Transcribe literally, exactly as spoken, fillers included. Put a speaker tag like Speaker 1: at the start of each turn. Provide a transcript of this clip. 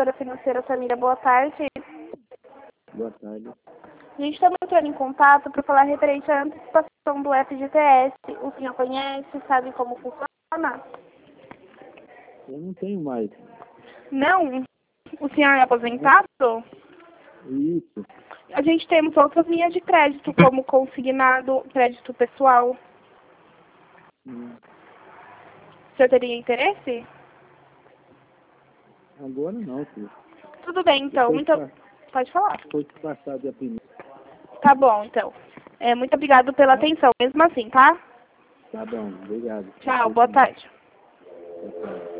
Speaker 1: consultora financeira Samira, boa tarde.
Speaker 2: Boa tarde.
Speaker 1: A gente está entrando em contato para falar referente à antecipação do F G T S. O senhor conhece, sabe como funciona?
Speaker 2: Eu não tenho mais.
Speaker 1: Não? O senhor é aposentado?
Speaker 2: Isso.
Speaker 1: A gente temos outras linhas de crédito, como consignado, crédito pessoal.
Speaker 2: Hum.
Speaker 1: O senhor teria interesse?
Speaker 2: Agora não, filho.
Speaker 1: Tudo bem, então.
Speaker 2: Depois
Speaker 1: Muito...
Speaker 2: pa-
Speaker 1: Pode falar.
Speaker 2: Depois de passar dia primeiro.
Speaker 1: Tá bom, então. É, muito obrigado pela atenção, mesmo assim, tá?
Speaker 2: Tá bom, obrigado.
Speaker 1: Tchau, boa tarde.
Speaker 2: Boa tarde.